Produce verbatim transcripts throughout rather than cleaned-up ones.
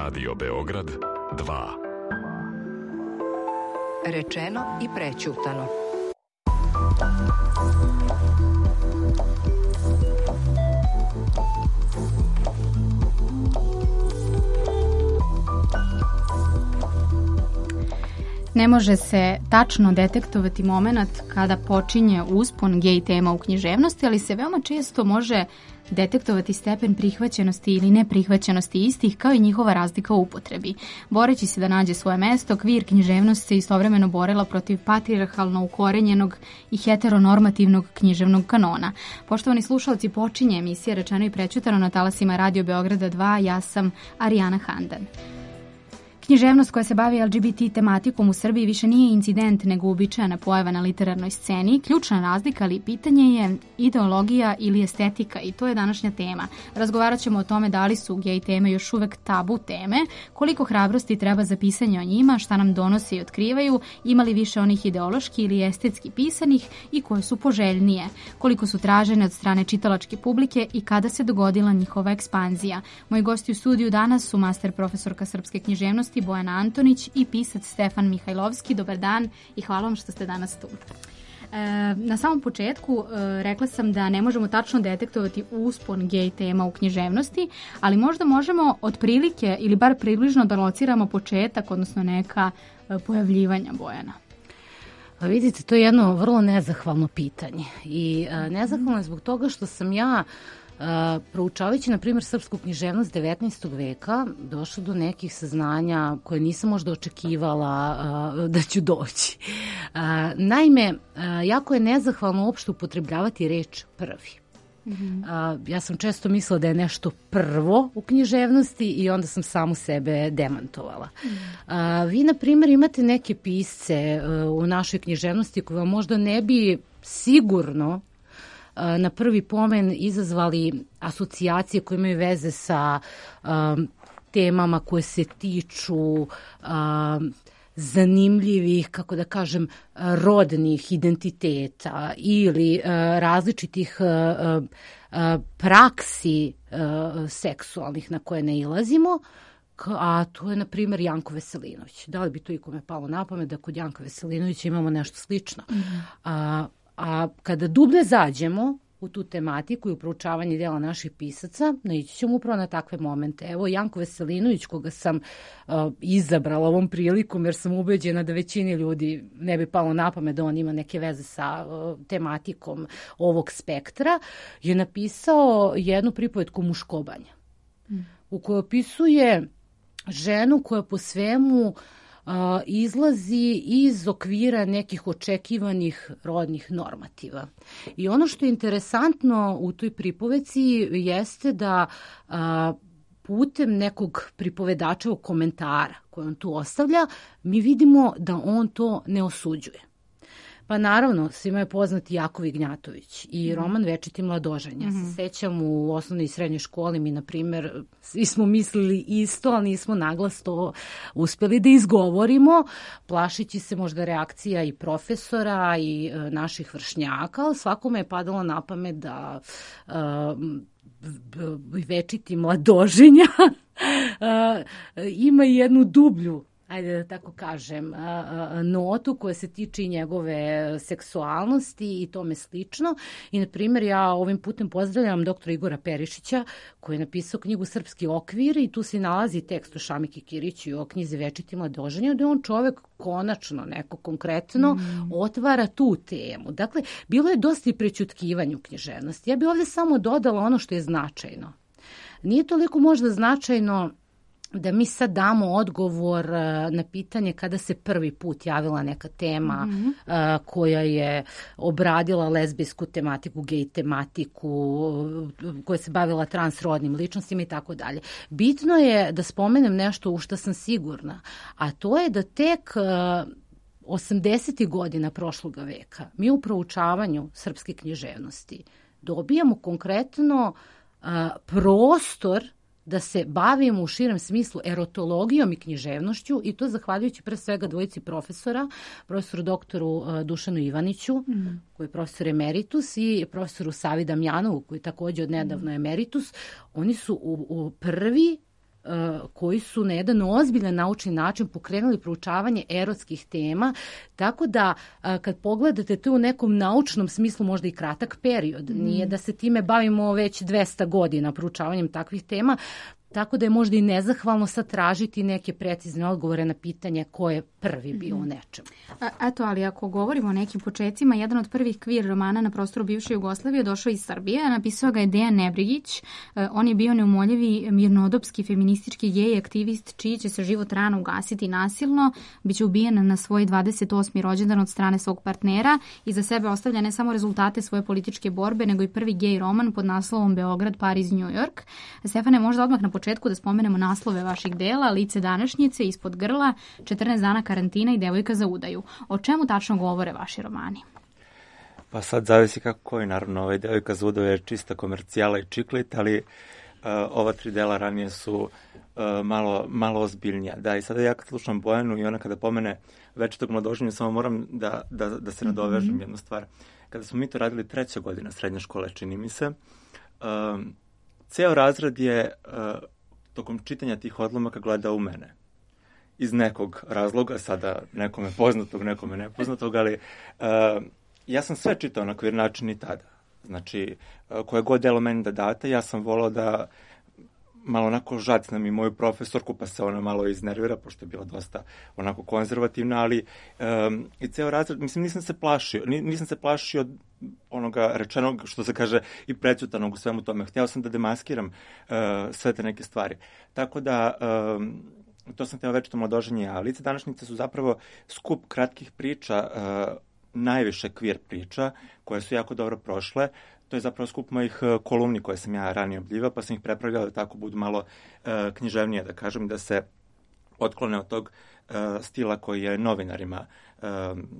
Radio Beograd dva. Rečeno i prećutano. Ne može se tačno detektovati moment kada počinje uspon gej tema u književnosti, ali se veoma često može detektovati stepen prihvaćenosti ili neprihvaćenosti istih, kao i njihova razlika u upotrebi. Boreći se da nađe svoje mesto, kvir književnost se istovremeno borila protiv patrijarhalno ukorenjenog i heteronormativnog književnog kanona. Poštovani slušalci, počinje emisija Rečeno i prećutano na talasima Radio Beograda dva, ja sam Arijana Handan. Književnost koja se bavi L G B T tematikom u Srbiji više nije incident nego uobičajena pojava na literarnoj sceni. Ključna razlika, ali pitanje je ideologija ili estetika, i to je današnja tema. Razgovarat ćemo o tome da li su gej teme još uvek tabu teme, koliko hrabrosti treba za pisanje o njima, šta nam donose i otkrivaju, ima li više onih ideološki ili estetski pisanih i koje su poželjnije, koliko su tražene od strane čitalačke publike i kada se dogodila njihova ekspanzija. Moji gosti u studiju danas su master profesorka srpske književnosti Bojana Antonić i pisac Stefan Mihajlovski. Dobar dan i hvala vam što ste danas tu. E, na samom početku e, rekla sam da ne možemo tačno detektovati uspon gej tema u književnosti, ali možda možemo otprilike ili bar približno da lociramo početak, odnosno neka e, pojavljivanja, Bojana. Pa vidite, to je jedno vrlo nezahvalno pitanje i e, nezahvalno je zbog toga što sam ja Uh, proučavajući, na primjer, srpsku književnost devetnaestog veka, došla do nekih saznanja koje nisam možda očekivala uh, da ću doći. Uh, naime, uh, jako je nezahvalno uopšte upotrebljavati reč prvi. Mm-hmm. Uh, ja sam često mislila da je nešto prvo u književnosti i onda sam samu sebe demantovala. Mm-hmm. Uh, vi, na primjer, imate neke pisce uh, u našoj književnosti koje vam možda ne bi sigurno na prvi pomen izazvali asocijacije koje imaju veze sa um, temama koje se tiču um, zanimljivih, kako da kažem, rodnih identiteta ili uh, različitih uh, uh, praksi uh, seksualnih na koje ne ilazimo, a to je, na primjer, Janko Veselinović. Da li bi to ikome palo na pamet da kod Janka Veselinovića imamo nešto slično? Mm-hmm. A, A kada dublje zađemo u tu tematiku i u proučavanje dela naših pisaca, naići ćemo upravo na takve momente. Evo, Janko Veselinović, koga sam uh, izabrala ovom prilikom, jer sam ubeđena da većini ljudi ne bi palo na pamet da on ima neke veze sa uh, tematikom ovog spektra, je napisao jednu pripovetku Muškobanja, mm. u kojoj opisuje ženu koja po svemu Uh, izlazi iz okvira nekih očekivanih rodnih normativa. I ono što je interesantno u toj pripoveci jeste da uh, putem nekog pripovedačevog komentara koji on tu ostavlja, mi vidimo da on to ne osuđuje. Pa naravno, svima je poznati Jakov Ignjatović i roman Večiti mladoženja. Ja se sećam u osnovnoj i srednjoj školi mi, na primjer, svi smo mislili isto, ali nismo naglas to uspeli da izgovorimo, plašići se možda reakcija i profesora i e, naših vršnjaka, ali svakome je padalo na pamet da e, Večiti mladoženja e, ima jednu dublju, ajde da tako kažem, notu koja se tiče i njegove seksualnosti i tome slično. I, na primjer, ja ovim putem pozdravljam doktora Igora Perišića, koji je napisao knjigu Srpski okvir i tu se nalazi tekst o Šamiki Kiriću o knjizi Večiti mladoženja, da je on čovek konačno, neko konkretno, mm. otvara tu temu. Dakle, bilo je dosta i prećutkivanja u književnosti. Ja bih ovdje samo dodala ono što je značajno. Nije toliko možda značajno da mi sad damo odgovor na pitanje kada se prvi put javila neka tema mm-hmm. uh, koja je obradila lezbijsku tematiku, gej tematiku, koja se bavila transrodnim ličnostima i tako dalje. Bitno je da spomenem nešto u što sam sigurna, a to je da tek uh, osamdesetih godina prošloga veka mi u proučavanju srpske književnosti dobijamo konkretno uh, prostor da se bavimo u širem smislu erotologijom i književnošću i to zahvaljujući pre svega dvojici profesora, profesoru doktoru Dušanu Ivaniću, mm. koji je profesor emeritus, i profesoru Savi Damjanovu, koji je također od nedavno emeritus. Oni su u, u prvi koji su na jedan ozbiljan naučni način pokrenuli proučavanje erotskih tema, tako da kad pogledate to u nekom naučnom smislu možda i kratak period, mm. nije da se time bavimo već dvesta godina proučavanjem takvih tema, tako da je možda i nezahvalno sad tražiti neke precizne odgovore na pitanje ko je prvi bio u nečemu. Eto, ali ako govorimo o nekim početcima, jedan od prvih kvir romana na prostoru bivše Jugoslavije došao iz Srbije, napisao ga je Dejan Nebrigić. On je bio neumoljivi mirnodopski feministički gej aktivist čiji će se život rano ugasiti nasilno, biće ubijen na svoj dvadeset osmi rođendan od strane svog partnera i za sebe ostavlja ne samo rezultate svoje političke borbe, nego i prvi gej roman pod naslovom Beograd, Pariz, New York. Stefane, možda odmah na početku da spomenemo naslove vaših dela, Lice današnjice, Ispod grla, četrnaest dana karantina i Devojka za udaju. O čemu tačno govore vaši romani? Pa sad zavisi kako koji, naravno, ovaj Devojka za udaju je čista komercijala i čiklit, ali uh, ova tri dela ranije su uh, malo, malo ozbiljnija. Da, i sada ja kad slušam Bojanu i ona kada pomene Večitog mladoženja, samo moram da, da, da se nadovežem mm-hmm. jednu stvar. Kada smo mi to radili treća godina srednje škole, čini mi se, um, ceo razred je uh, tokom čitanja tih odlomaka gleda u mene. Iz nekog razloga, sada nekome poznatog, nekome nepoznatog, ali uh, ja sam sve čitao na kvir način i tada. Znači, uh, koje god delo meni da date, ja sam volao da malo onako žacnem i moju profesorku, pa se ona malo iznervira, pošto je bila dosta onako konzervativna, ali um, i ceo razred, mislim, nisam se plašio, nisam se plašio onoga rečenog, što se kaže, i prećutanog u svemu tome. Hteo sam da demaskiram uh, sve te neke stvari. Tako da, um, to sam hteo Večito mladoženje, a Lice današnjice su zapravo skup kratkih priča, uh, najviše kvir priča, koje su jako dobro prošle. To je zapravo skup mojih kolumni koje sam ja ranije objavljivao, pa sam ih prepravljao da tako budu malo uh, književnije, da kažem, da se otklone od tog uh, stila koji je novinarima uh,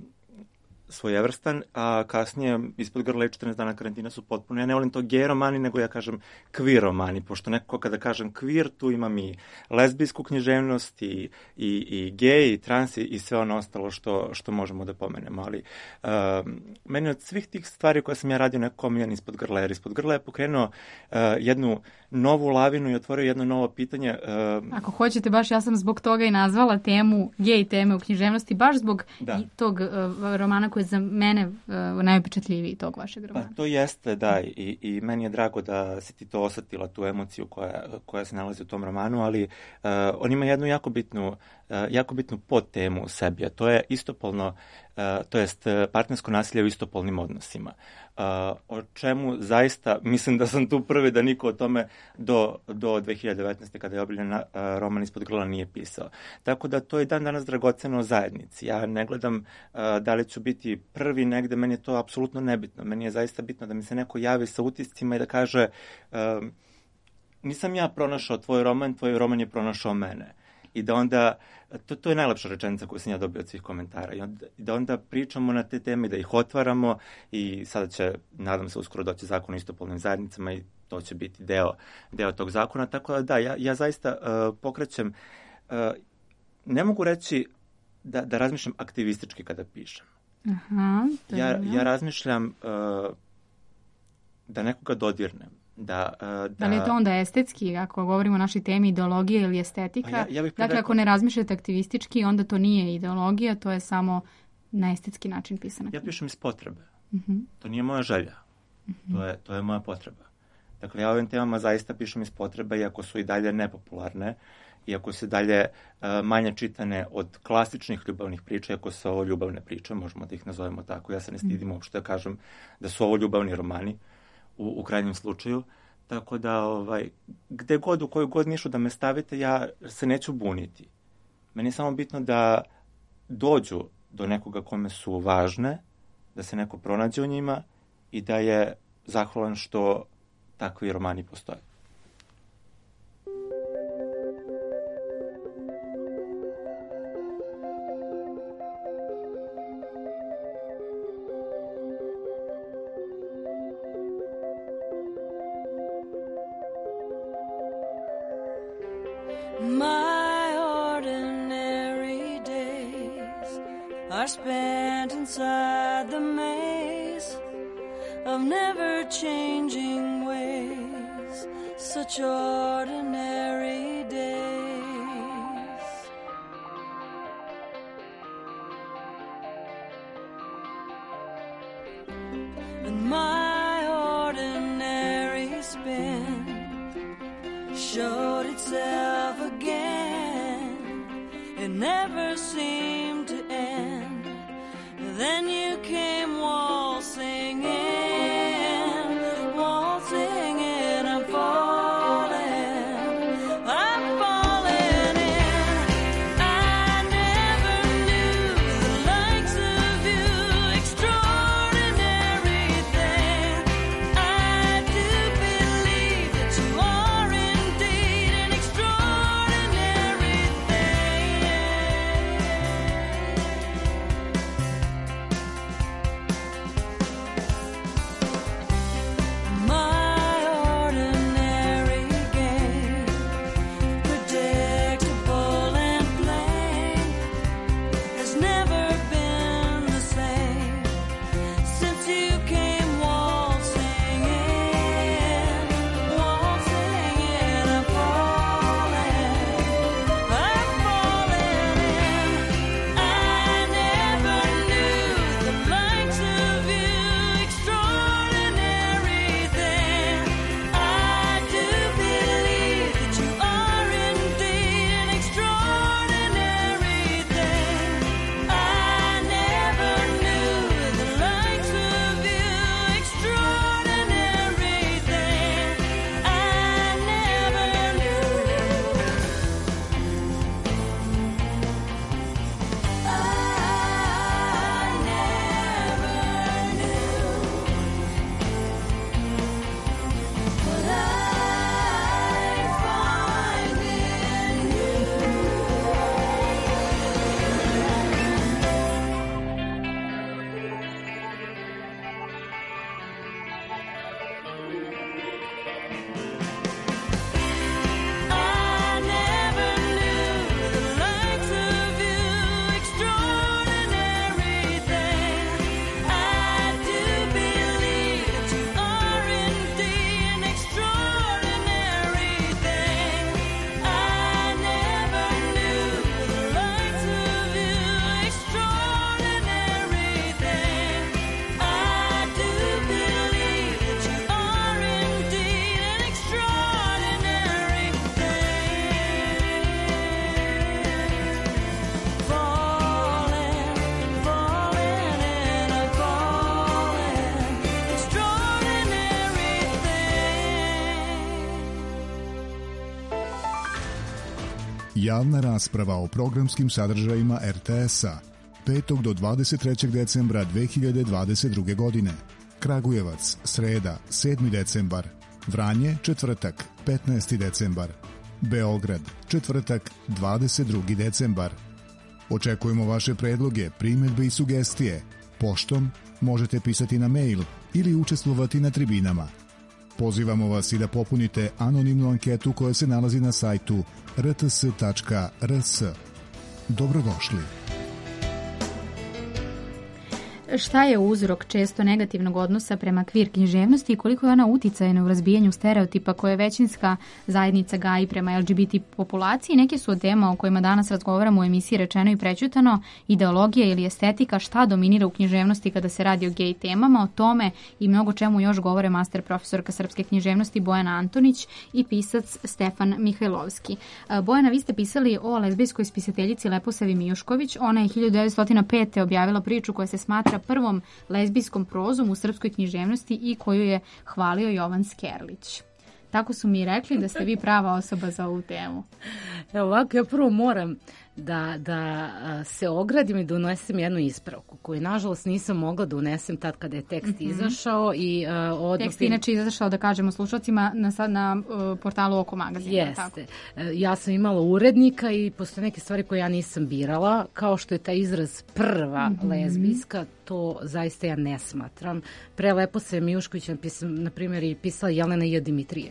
svojevrstan, a kasnije Ispod grla i četrnaest dana karantina su potpuno, ja ne volim to gej romani, nego ja kažem kvir romani, pošto nekako kada kažem kvir, tu imam i lezbijsku književnost i, i, i gej, i trans i, i sve ono ostalo što, što možemo da pomenemo, ali uh, meni od svih tih stvari koje sam ja radio nekako omiljen Ispod grla, jer Ispod grla je pokrenuo uh, jednu novu lavinu i otvorio jedno novo pitanje. Uh, Ako hoćete, baš ja sam zbog toga i nazvala temu gej teme u književnosti, baš zbog da. tog uh, romana koji je za mene uh, najupečatljiviji tog vašeg romana. Pa to jeste, da, i, i meni je drago da si ti to osetila, tu emociju koja, koja se nalazi u tom romanu, ali uh, on ima jednu jako bitnu, uh, jako bitnu podtemu u sebi, a to je istopolno, uh, to jest partnersko nasilje u istopolnim odnosima. Uh, o čemu zaista, mislim da sam tu prvi da niko o tome do, do dve hiljade devetnaeste kada je objavljen uh, roman Ispod grla nije pisao. Tako da to je dan danas dragoceno o zajednici. Ja ne gledam uh, da li ću biti prvi negde, meni je to apsolutno nebitno. Meni je zaista bitno da mi se neko javi sa utiscima i da kaže uh, nisam ja pronašao tvoj roman, tvoj roman je pronašao mene. I da onda, to, to je najlepša rečenica koju sam ja dobio od svih komentara, i onda, da onda pričamo na te teme, da ih otvaramo i sada će, nadam se, uskoro doći zakon o istopolnim zajednicama i to će biti deo, deo tog zakona, tako da da, ja, ja zaista uh, pokrećem, uh, ne mogu reći da, da razmišljam aktivistički kada pišem. Aha, ja, ja razmišljam uh, da nekoga dodirnem. Da, uh, da... da li je to onda estetski, ako govorimo o našoj temi ideologije ili estetika? Ja, ja dakle, rekao... ako ne razmišljate aktivistički, onda to nije ideologija, to je samo na estetski način pisana. Ja pišem iz potrebe. Uh-huh. To nije moja želja. Uh-huh. To je, to je moja potreba. Dakle, ja ovim temama zaista pišem iz potrebe, iako su i dalje nepopularne, iako su dalje uh, manje čitane od klasičnih ljubavnih priča, iako su ovo ljubavne priče, možemo da ih nazovemo tako. Ja se ne stidim uopšte da kažem da su ovo ljubavni romani, u, u krajnjem slučaju. Tako da, ovaj, gde god, u koju god nišu da me stavite, ja se neću buniti. Meni je samo bitno da dođu do nekoga kome su važne, da se neko pronađe u njima i da je zahvalan što takvi romani postoje. My ordinary days are spent inside the maze of never-changing ways such ordinary days. And my ordinary spin showed itself again. It never seemed to end. Then you came waltzing in, waltzing in. I'm falling, I'm falling in. I never knew the likes of you, extraordinary thing. I do believe that you are indeed an extraordinary thing. My ordinary game, predictable and plain, has never been the same since you came waltzing in, waltzing in. I'm falling, I'm falling in. I never knew the likes of you, extraordinary thing. I do believe that you are indeed an extraordinary thing. I never knew the likes of you, extraordinary thing. I never knew. I never knew. What I find in I never knew the likes of you, extraordinary thing. I do believe that you are indeed an extraordinary thing. I never knew the likes of you, extraordinary thing. I do believe that you are indeed an extraordinary thing. Falling, falling in, I'm falling, extraordinary thing. Javna rasprava o programskim sadržajima R T S-a petog do dvadeset trećeg decembra dve hiljade dvadeset druge godine. Kragujevac, sreda, sedmi decembar. Vranje, četvrtak, petnaesti decembar. Beograd, četvrtak, dvadeset drugi decembar. Očekujemo vaše predloge, primedbe i sugestije. Poštom možete pisati na mail ili učestvovati na tribinama. Pozivamo vas i da popunite anonimnu anketu koja se nalazi na sajtu r t s tačka r s. Dobrodošli. Šta je uzrok često negativnog odnosa prema kvir književnosti i koliko je ona uticajna u razbijanju stereotipa koje većinska zajednica gaji prema L G B T populaciji? Neke su od tema o kojima danas razgovaramo u emisiji Rečeno i prećutano, ideologija ili estetika, šta dominira u književnosti kada se radi o gej temama. O tome i mnogo čemu još govore master profesorka srpske književnosti Bojana Antonić i pisac Stefan Mihajlovski. Bojana, vi ste pisali o lezbijskoj spisateljici Leposavi Mijušković. Ona je hiljadu devetsto pete. objavila priču koja se smatra prvom lezbijskom prozom u srpskoj književnosti i koju je hvalio Jovan Skerlić. Tako su mi rekli da ste vi prava osoba za ovu temu. Evo ovako, ja prvo moram da, da se ogradim i da unesem jednu ispravku koju nažalost nisam mogla da unesem tad kada je tekst mm-hmm. izašao. I, uh, odmah... Tekst je inače izašao, da kažemo slušalcima, na, sad na uh, portalu Oko magazina. Jeste. Tako. Ja sam imala urednika i postoje neke stvari koje ja nisam birala, kao što je taj izraz prva mm-hmm. lezbijska, to zaista ja ne smatram. Pre Leposave Mijušković, na primjer, je pisala Jelena J. Dimitrijević.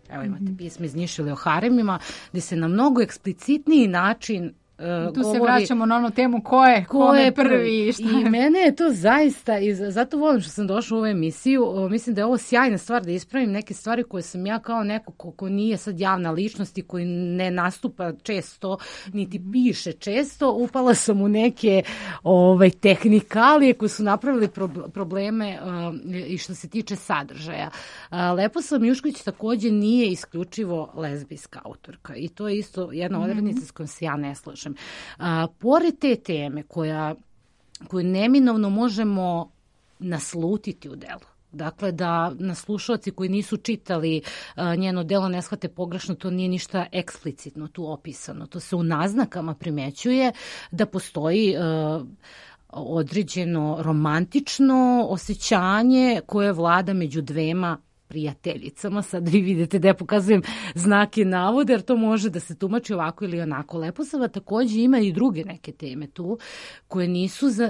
Evo imate pismo iz Njišile o haremima, gde se na mnogo eksplicitniji način Uh, tu govori, se vraćamo na onu temu ko je, ko kome je prvi. Šta I mene je to zaista, i zato volim što sam došla u ovu emisiju, o, mislim da je ovo sjajna stvar da ispravim neke stvari koje sam ja kao neko ko, ko nije sad javna ličnost i koji ne nastupa često, niti piše često, upala sam u neke ovaj, tehnikalije koje su napravili pro, probleme uh, i što se tiče sadržaja. Uh, Leposlava Mijušković takođe nije isključivo lezbijska autorka i to je isto jedna odrednica s kojom se ja ne slažem. A, pored te teme koja, koju neminovno možemo naslutiti u delu, dakle da nas slušalci koji nisu čitali a, njeno delo ne shvate pogrešno, to nije ništa eksplicitno tu opisano, to se u naznakama primećuje da postoji a, određeno romantično osjećanje koje vlada među dvema prijateljicama. Sad vi vidite da ja pokazujem znake navode, jer to može da se tumači ovako ili onako. Leposlava takođe ima i druge neke teme tu, koje nisu za,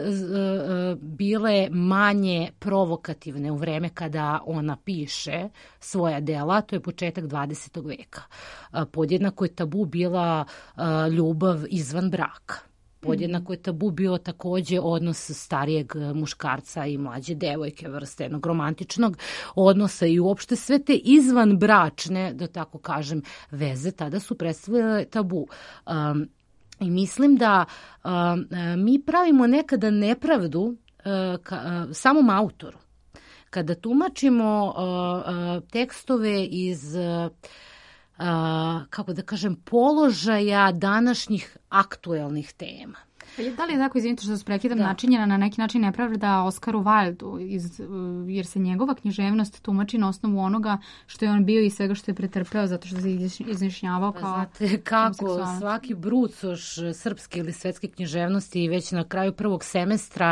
z, bile manje provokativne u vreme kada ona piše svoja dela, to je početak dvadesetog veka. Podjednako je tabu bila ljubav izvan braka. Podjednako je tabu bio takođe odnos starijeg muškarca i mlađe devojke, vrste jednog romantičnog odnosa i uopšte sve te izvanbračne, da tako kažem, veze tada su predstavljale tabu. Um, I mislim da um, mi pravimo nekada nepravdu uh, ka, uh, samom autoru. Kada tumačimo uh, uh, tekstove iz uh, Uh, kako da kažem, položaja današnjih aktuelnih tema. Da li je tako, izvinite što se prekidam, da. načinjena na neki način nepravda Oskaru Wildu, iz, jer se njegova književnost tumači na osnovu onoga što je on bio i svega što je pretrpeo, zato što se izjašnjavao kao... Znate kako, svaki brucoš srpske ili svetske književnosti već na kraju prvog semestra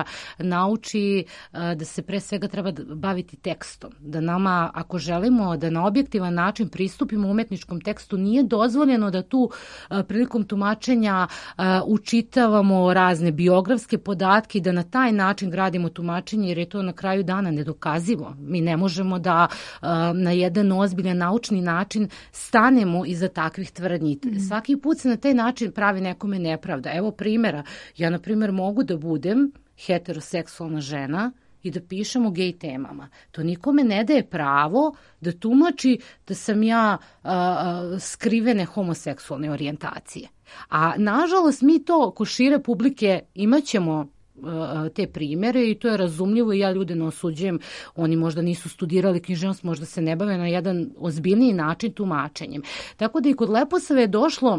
nauči uh, da se pre svega treba baviti tekstom. Da nama, ako želimo da na objektivan način pristupimo umetničkom tekstu, nije dozvoljeno da tu uh, prilikom tumačenja uh, učitavamo razne biografske podatke i da na taj način gradimo tumačenje, jer je to na kraju dana nedokazivo. Mi ne možemo da uh, na jedan ozbiljan naučni način stanemo iza takvih tvrdnji. Mm. Svaki put se na taj način pravi nekome nepravda. Evo primjera. Ja, na primjer, mogu da budem heteroseksualna žena i da pišem o gej temama. To nikome ne daje pravo da tumači da sam ja uh, skrivene homoseksualne orijentacije. A nažalost mi to ko šire publike imaćemo uh, te primjere i to je razumljivo i ja ljude ne osuđujem. Oni možda nisu studirali književnost, možda se ne bave na jedan ozbiljniji način tumačenjem. Tako da i kod Leposlave je došlo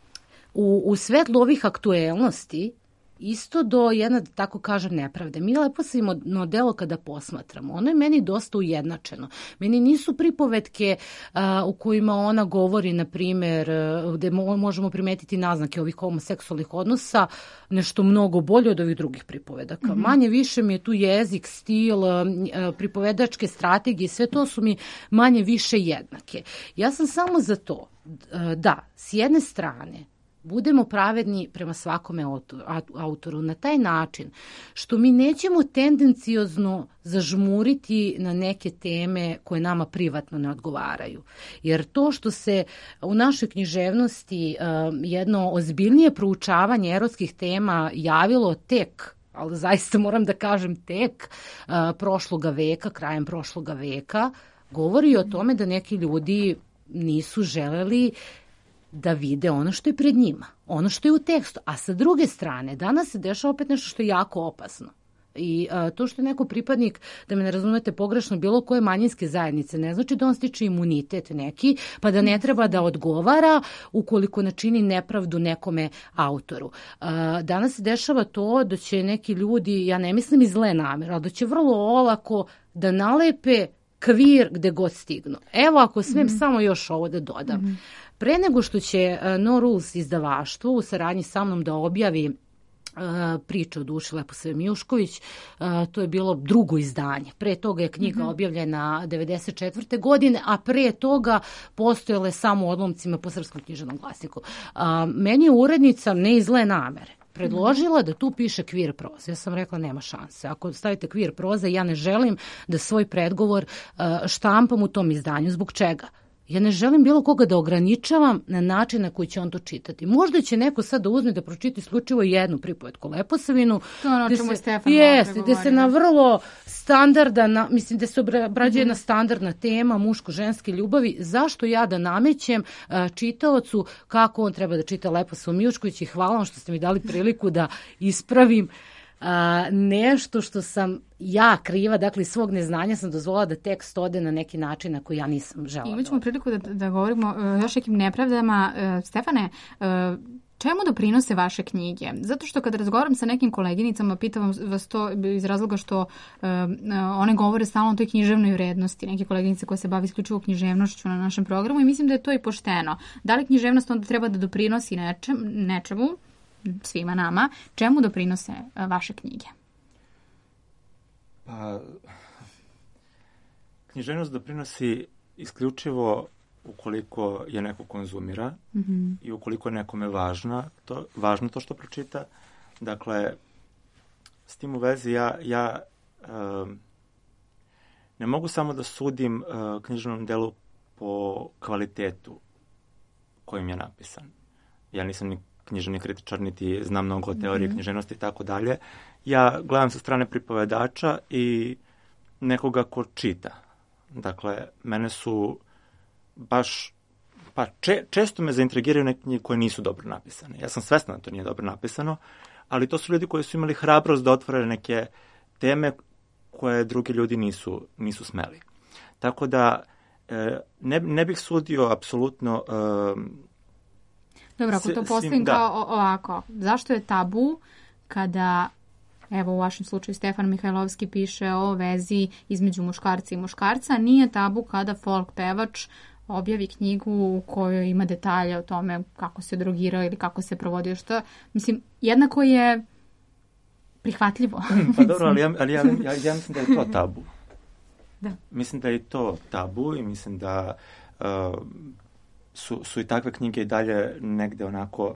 u, u svetlu ovih aktuelnosti isto do jedna, da tako kažem, nepravde. Mi Leposlavino delo kada posmatramo, ono je meni dosta ujednačeno. Meni nisu pripovetke a, u kojima ona govori, na primjer, gde mo, možemo primetiti naznake ovih homoseksualnih odnosa, nešto mnogo bolje od ovih drugih pripovedaka. Mm-hmm. Manje više mi je tu jezik, stil, a, pripovedačke strategije, sve to su mi manje više jednake. Ja sam samo za to a, da, s jedne strane, budemo pravedni prema svakome autoru na taj način što mi nećemo tendenciozno zažmuriti na neke teme koje nama privatno ne odgovaraju. Jer to što se u našoj književnosti uh, jedno ozbiljnije proučavanje erotskih tema javilo tek, ali zaista moram da kažem tek, uh, prošloga veka, krajem prošloga veka, govori o tome da neki ljudi nisu želeli da vide ono što je pred njima, ono što je u tekstu. A sa druge strane, danas se dešava opet nešto što je jako opasno. I a, to što je neko pripadnik, da me ne razumete pogrešno, bilo koje manjinske zajednice, ne znači da on stiče imunitet neki, pa da ne treba da odgovara ukoliko načini nepravdu nekome autoru. A, danas se dešava to da će neki ljudi, ja ne mislim iz zle namere, ali da će vrlo olako da nalepe kvir gde god stignu. Evo, ako smijem mm-hmm. samo još ovo da dodam. Mm-hmm. Pre nego što će uh, No Rules izdavaštvo u saradnji sa mnom da objavi uh, priču o duši Leposlave Mijušković, uh, to je bilo drugo izdanje. Pre toga je knjiga mm-hmm. objavljena devedeset četvrte godine, a pre toga postojale samo u odlomcima po Srpskom književnom glasniku. Uh, meni je urednica, ne iz zle namere, predložila da tu piše kvir proza. Ja sam rekla nema šanse. Ako stavite kvir proza, ja ne želim da svoj predgovor uh, štampam u tom izdanju. Zbog čega? Ja ne želim bilo koga da ograničavam na način na koji će on to čitati. Možda će neko sad da uzme da pročita isključivo jednu pripovetku Leposavinu. To je ono gde čemu se- je Stefan Jeste, malo gde se pregovorio. na vrlo standardan, na- mislim da se obra- obrađuje jedna standardna tema muško-ženske ljubavi. Zašto ja da namećem a, čitaocu kako on treba da čita Leposavu Mijušković i hvala vam što ste mi dali priliku da ispravim a, nešto što sam ja kriva, dakle iz svog neznanja sam dozvolila da tekst ode na neki način na koji ja nisam žela. Imat ćemo priliku da, da govorimo uh, još nekim nepravdama. Uh, Stefane, uh, čemu doprinose vaše knjige? Zato što kad razgovaram sa nekim koleginicama, pitam vas to iz razloga što uh, one govore stalno o toj književnoj vrednosti. Neke koleginice koje se bave isključivo književnošću na našem programu i mislim da je to i pošteno. Da li književnost onda treba da doprinosi nečem, nečemu, svima nama, čemu doprinose uh, vaše knjige? Pa, književnost doprinosi isključivo ukoliko je neko konzumira Mm-hmm. i ukoliko je nekome važna, to, važno to što pročita. Dakle, s tim u vezi ja, ja um, ne mogu samo da sudim uh, književnom delu po kvalitetu kojim je napisan. Ja nisam ni književni kritičar, niti znam mnogo o teoriji književnosti i tako dalje. Ja gledam sa strane pripovedača i nekoga ko čita. Dakle, mene su baš, pa če, često me zaintrigiraju neke knjige koje nisu dobro napisane. Ja sam svesna da to nije dobro napisano, ali to su ljudi koji su imali hrabrost da otvore neke teme koje drugi ljudi nisu, nisu smeli. Tako da, e, ne, ne bih sudio apsolutno... E, Dobro, ako S- to svim- postavim da. kao o- ovako, zašto je tabu kada, evo u vašem slučaju Stefan Mihajlovski piše o vezi između muškarca i muškarca, nije tabu kada folk pevač objavi knjigu u kojoj ima detalje o tome kako se drogirao ili kako se provodio šta. Mislim, jednako je prihvatljivo. Pa dobro, ali ja, ali ja, ja, ja mislim da je to tabu. Da. Mislim da je to tabu i mislim da uh, su, su i takve knjige i dalje negde onako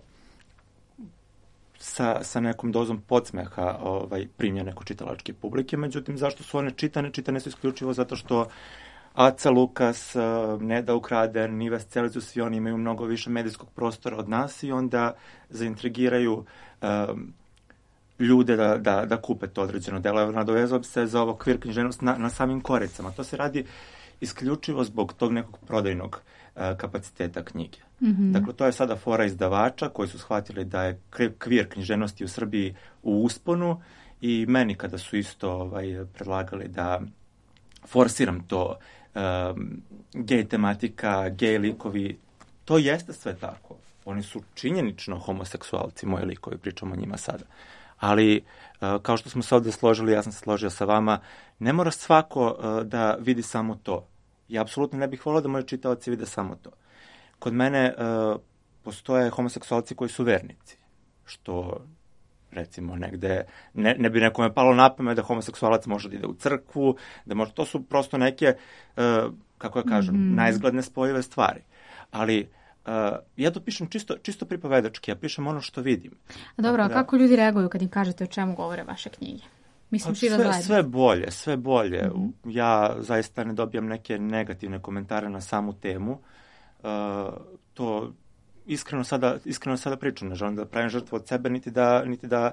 sa, sa nekom dozom podsmeha ovaj, primljene kod čitalačke publike. Međutim, zašto su one čitane? Čitane su isključivo zato što Aca Lukas, uh, Neda Ukraden, Ives Celizus, svi oni imaju mnogo više medijskog prostora od nas i onda zaintrigiraju um, ljude da, da, da kupe to određeno delo. Evo, nadovezao bi se za ovo kvir književnost na, na samim koricama. To se radi isključivo zbog tog nekog prodajnog uh, kapaciteta knjige. Mhm. Dakle, to je sada fora izdavača koji su shvatili da je kri- kvir književnosti u Srbiji u usponu i meni kada su isto ovaj, predlagali da forsiram to, um, gej tematika, gej likovi, to jeste sve tako. Oni su činjenično homoseksualci, moji likovi, pričamo o njima sada. Ali, uh, kao što smo se ovde složili, ja sam se složio sa vama, ne mora svako uh, da vidi samo to. Ja apsolutno ne bih volao da moji čitaoci vide samo to. Kod mene uh, postoje homoseksualci koji su vernici, što recimo negde, ne, ne bi nekome palo na pamet da homoseksualac može da ide u crkvu, da može, to su prosto neke, uh, kako ja kažem, Mhm. najizgledne spojive stvari. Ali uh, ja to pišem čisto, čisto pripovedački, ja pišem ono što vidim. A dobro, a Tako da- kako ljudi reaguju kad im kažete o čemu govore vaše knjige? Mislim, Pa šira sve, zajednica. sve bolje, sve bolje. Mhm. Ja zaista ne dobijam neke negativne komentare na samu temu. Uh, to iskreno sada, iskreno sada pričam, ne želim da pravim žrtvu od sebe, niti da, niti da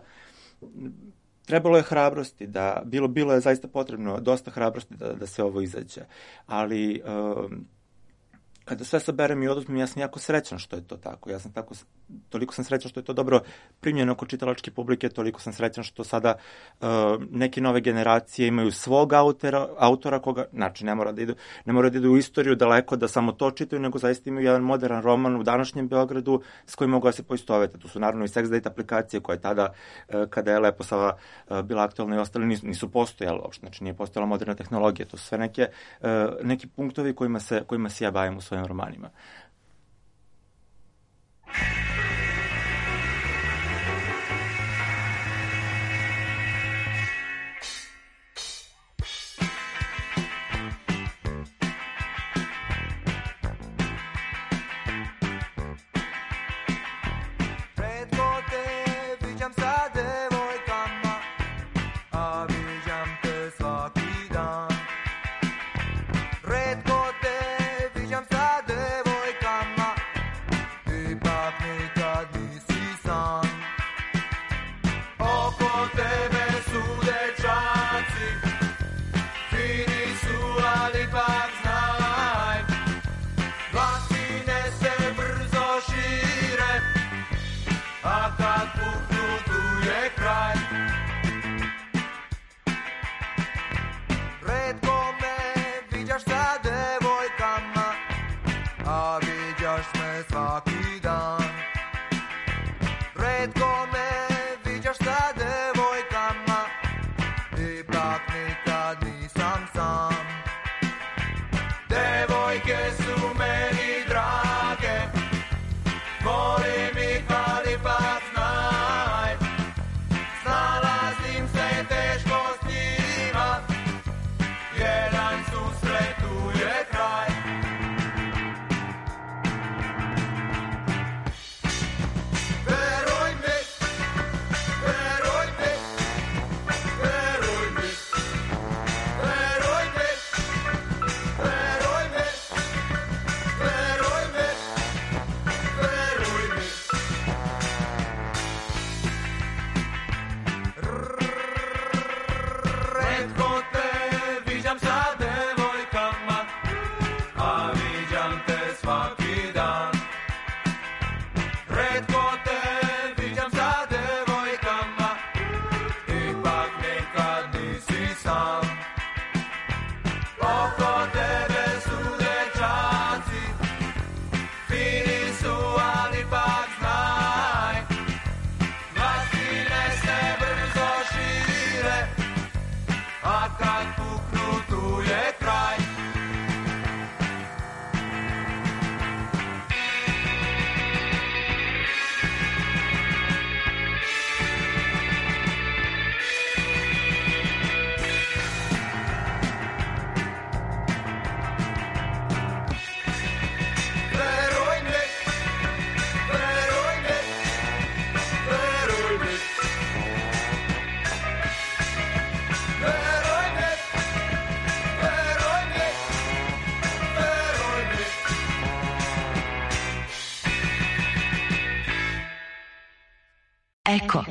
trebalo je hrabrosti, da bilo, bilo je zaista potrebno dosta hrabrosti da, da se ovo izađe. Ali um, kada sve saberem i oduzmem, ja sam jako srećan što je to tako. Ja sam tako, toliko sam srećan što je to dobro primljeno kod čitalačke publike, toliko sam srećan što sada uh, neke nove generacije imaju svog autora, autora koga, znači ne mora da idu, ne mora da idu u istoriju daleko da samo to čitaju, nego zaista imaju jedan modern roman u današnjem Beogradu s kojim mogu da se poistovete. Tu su naravno i sex date aplikacije koje tada, uh, kada je Leposava uh, bila aktualna i ostali, nisu, nisu postojale uopšte, znači nije postojala moderna tehnologija. To su sve neke, uh, neki punktovi kojima se, kojima se ja bavim u svojim romanima. Retko te viđam sa devojkama, a viđam te svaki dan. Retko te viđam sa devojkama, te svaki dan. Retko me viđaš sa devojkama, ipak nikad nisam sam. Devojke su meni drage, volim ih, ali ipak znaj, snalazim se teško s njima, jedan susret tu je kraj. Veruj mi, veruj mi, veruj mi, veruj mi, veruj mi, veruj mi, veruj mi. Retko te viđam sa devojkama, a viđam te svaki dan. Retko te viđam sa devojkama, ipak nikad nisi sam. Oko tebe su dečaci, fini su, ali ipak znaj, glasine se brzo šire, a kad puknu tu je kraj. Veruj mi, veruj mi, veruj mi, veruj mi, veruj mi, veruj mi. Eko.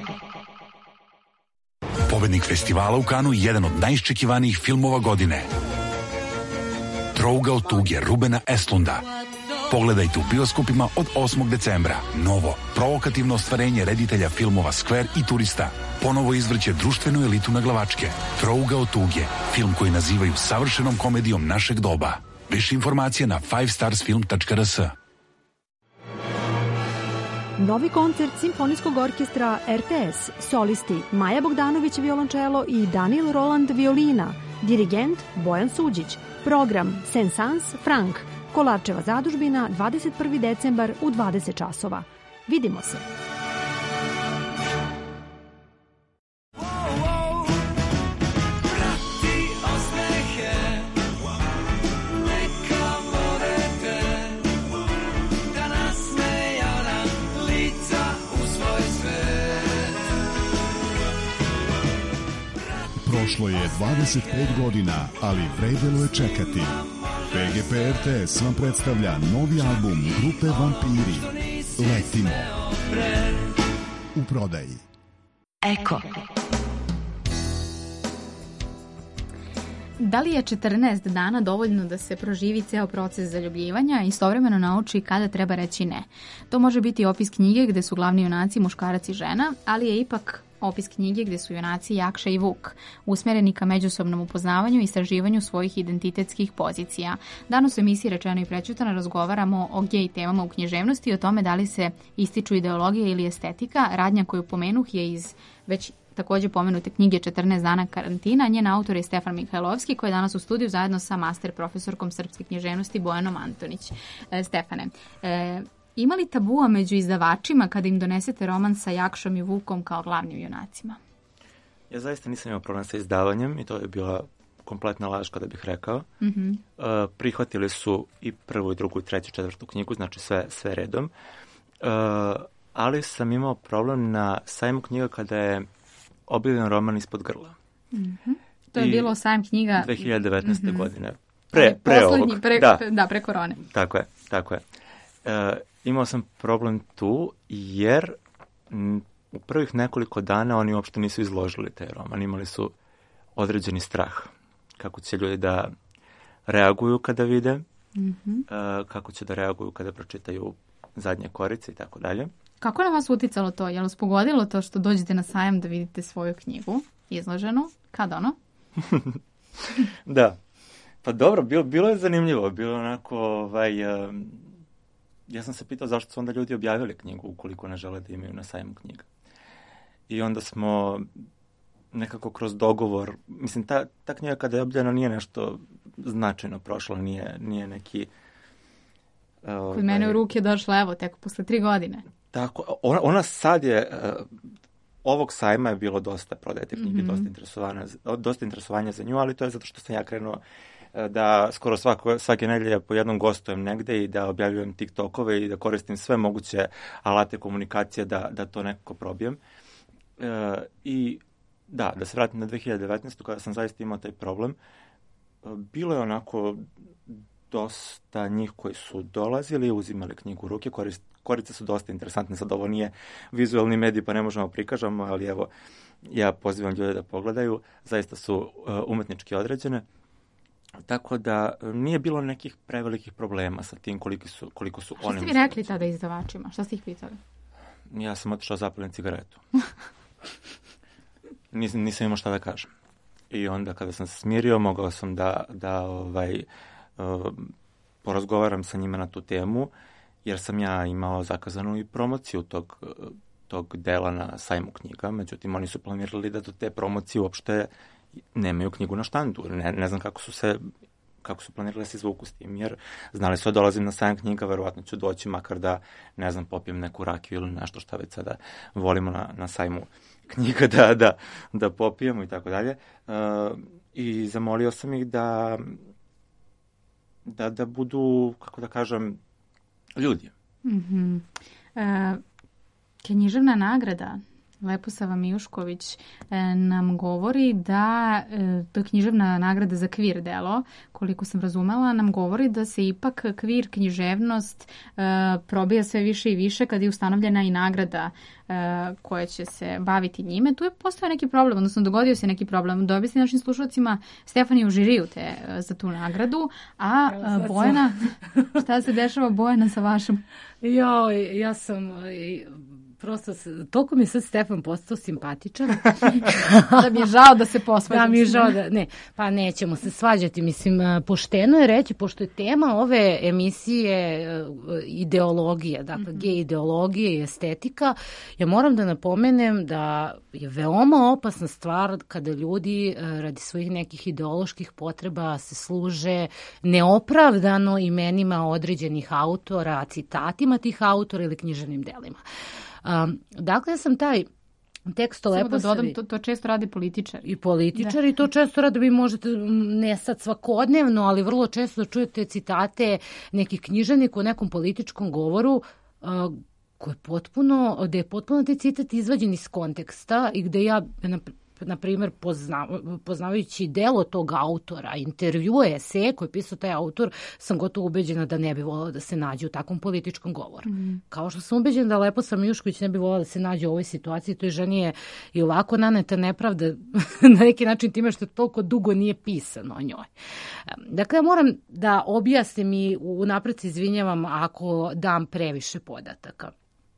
Pobednik festivala u Kanu i jedan od najiščekivanijih filmova godine. Trougao tuge Rubena Estlunda. Pogledajte u bioskopima od osmog decembra. Novo, provokativno ostvarenje reditelja filmova Skver i Turista. Ponovo izvrće društvenu elitu na glavačke. Trougao tuge, film koji nazivaju savršenom komedijom našeg doba. Više informacije na five stars film tačka r s. Novi koncert Simfonijskog orkestra R T S, solisti Maja Bogdanović violončelo i Danil Roland violina, dirigent Bojan Suđić, program Sensans Frank, Kolarčeva zadužbina, dvadeset prvi decembar u dvadeset časova. Vidimo se! Prošlo je dvadeset pet godina, ali vredelo je čekati. P G P R T S vam predstavlja novi album grupe Vampiri. Letimo. U prodaji. Eko. Da li je četrnaest dana dovoljno da se proživi ceo proces zaljubljivanja i istovremeno nauči kada treba reći ne? To može biti opis knjige gde su glavni junaci muškarac i žena, ali je ipak opis knjige gde su junaci Jakša i Vuk, usmereni ka međusobnom upoznavanju i istraživanju svojih identitetskih pozicija. Danas u emisiji Rečeno i prećutano razgovaramo o gej temama u književnosti i o tome da li se ističu ideologija ili estetika. Radnja koju pomenuh je iz već takođe pomenute knjige četrnaest dana karantina. Njen autor je Stefan Mihajlovski, koji je danas u studiju zajedno sa master profesorkom srpske književnosti Bojanom Antonić. E, Stefane, e, ima li tabua među izdavačima kada im donesete roman sa Jakšom i Vukom kao glavnim junacima? Ja zaista nisam imao problem sa izdavanjem i to je bila kompletna laž kada bih rekao. Mhm. Uh, prihvatili su i prvu, i drugu, i treću, četvrtu knjigu, znači sve, sve redom. Uh, ali sam imao problem na sajmu knjiga kada je objavljen roman Ispod grla. Mhm. To je I bilo sajam knjiga dve hiljade devetnaeste. Mhm. godine. Pre, pre Poslednji, ovog. Pre, da. da, pre korone. Tako je, tako je. Uh, imao sam problem tu jer m, u prvih nekoliko dana oni uopšte nisu izložili taj roman. Imali su određeni strah. Kako će ljudi da reaguju kada vide, Mhm. uh, kako će da reaguju kada pročitaju zadnje korice i tako dalje. Kako je na vas uticalo to? Je li vas pogodilo to što dođete na sajam da vidite svoju knjigu izloženu? Kad ono? Da. Pa dobro, bilo, bilo je zanimljivo. Bilo je onako, ovaj, um, ja sam se pitao zašto su onda ljudi objavili knjigu ukoliko ne žele da imaju na sajmu knjiga. I onda smo nekako kroz dogovor, mislim, ta, ta knjiga kada je objavljena nije nešto značajno prošlo, nije, nije neki... Uh, Kod mene u ruke je došla, evo, tek posle tri godine. Tako, ona, ona sad je, uh, ovog sajma je bilo dosta prodajete knjige, mm-hmm. dosta, interesovanja, dosta interesovanja za nju, ali to je zato što sam ja krenuo uh, da skoro svako, svake nedelje po jednom gostujem negde i da objavljujem TikTokove i da koristim sve moguće alate komunikacije da, da to nekako probijem. Uh, I da, da se vratim na dve hiljade devetnaestu kada sam zaista imao taj problem, uh, bilo je onako dosta njih koji su dolazili, uzimali knjigu u ruke, korist, korice su dosta interesantne, sad ovo nije vizualni medij pa ne možemo prikažemo, ali evo, ja pozivam ljude da pogledaju, zaista su uh, umetnički određene, tako da nije bilo nekih prevelikih problema sa tim koliko su, koliko su Što oni... ste vi rekli tada izdavačima? Šta ste ih pitali? Ja sam otišao zapalim cigaretu. Nisam, nisam imao šta da kažem. I onda kada sam se smirio, mogao sam da, da ovaj, uh, porazgovaram sa njima na tu temu, jer sam ja imao zakazanu i promociju tog, tog dela na sajmu knjiga, međutim oni su planirali da do te promocije uopšte nemaju knjigu na štandu. Ne, ne znam kako su se kako su planirali da se izvuku s tim, jer znali su da dolazim na sajam knjiga, verovatno ću doći makar da, ne znam, popijem neku rakiju ili nešto šta već sada volimo na, na sajmu knjiga da, da, da popijemo i tako dalje. Uh, I zamolio sam ih da, da, da budu, kako da kažem, ljudi. Mm-hmm. E, književna nagrada Leposava Mijušković e, nam govori da e, to je književna nagrada za kvir delo, koliko sam razumela, nam govori da se ipak kvir književnost e, probija sve više i više kad je ustanovljena i nagrada e, koja će se baviti njime. Tu je postao neki problem, odnosno dogodio se neki problem. Da objasni našim slušalcima, Stefan je u žiriju te, e, za tu nagradu, a e, Bojana, šta se dešava Bojana sa vašom? Jo, ja sam... Prosto, toliko mi je sad Stefan postao simpatičan. Da mi je žao da se posvađam. Da mi je žao da, ne, pa nećemo se svađati. Mislim, pošteno je reći, pošto je tema ove emisije ideologija, dakle, mm-hmm. gej ideologija i estetika, ja moram da napomenem da je veoma opasna stvar kada ljudi radi svojih nekih ideoloških potreba se služe neopravdano imenima određenih autora, citatima tih autora ili književnim delima. Um, dakle, ja sam taj tekst o Leposavi... Samo da dodam, to, to često rade političari. I političari, da. To često rade, vi možete, ne sad svakodnevno, ali vrlo često čujete citate nekih književnika u nekom političkom govoru, uh, koje potpuno, da je potpuno taj citat izvađen iz konteksta i gde ja, na, na primjer, pozna, poznavajući delo tog autora, intervjue, eseje koje je pisao taj autor, sam gotovo ubeđena da ne bi volao da se nađe u takvom političkom govoru. Mm. Kao što sam ubeđena da Leposava Mijušković ne bi volao da se nađe u ovoj situaciji, toj ženi je i ovako naneta nepravda na neki način time što toliko dugo nije pisano o njoj. Dakle, ja moram da objasnim i unapred se izvinjavam ako dam previše podataka.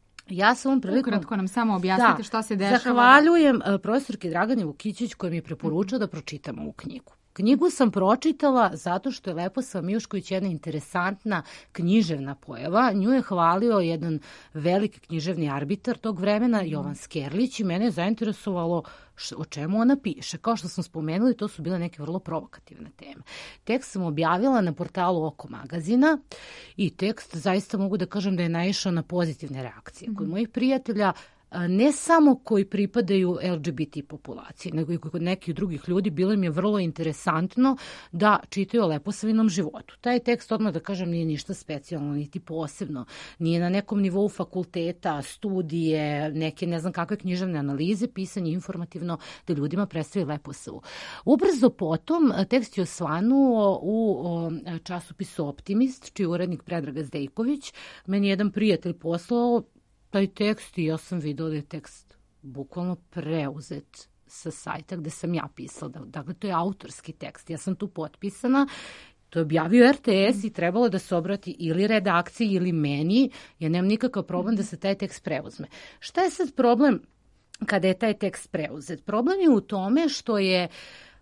Ja sam ovom prilikom... Ukratko nam samo objasnite da, šta se dešava. Zahvaljujem profesorki Dragani Vukićić koja mi je preporučila da pročitam ovu knjigu. Knjigu sam pročitala zato što je Leposava Mijušković jedna interesantna književna pojava. Nju je hvalio jedan veliki književni arbitar tog vremena, Jovan Skerlić, i mene je zainteresovalo o čemu ona piše. Kao što smo spomenuli, to su bile neke vrlo provokativne teme. Tekst sam objavila na portalu Oko magazina i tekst zaista mogu da kažem da je naišao na pozitivne reakcije. Mm-hmm. Kod mojih prijatelja, ne samo koji pripadaju L G B T populaciji, nego i kod nekih drugih ljudi, bilo im je vrlo interesantno da čitaju o Leposavinom životu. Taj tekst, odmah da kažem, nije ništa specijalno, niti posebno. Nije na nekom nivou fakulteta, studije, neke ne znam kakve književne analize, pisanje informativno da ljudima predstavi Leposavu. Ubrzo potom tekst je osvanuo u časopisu Optimist, čiji je urednik Predrag Zdejković. Meni je jedan prijatelj poslao taj tekst i ja sam videla da je tekst bukvalno preuzet sa sajta gde sam ja pisala. Dakle, to je autorski tekst. Ja sam tu potpisana. To je objavio R T S i trebalo da se obrati ili redakciji ili meni. Ja nemam nikakav problem da se taj tekst preuzme. Šta je sad problem kada je taj tekst preuzet? Problem je u tome što je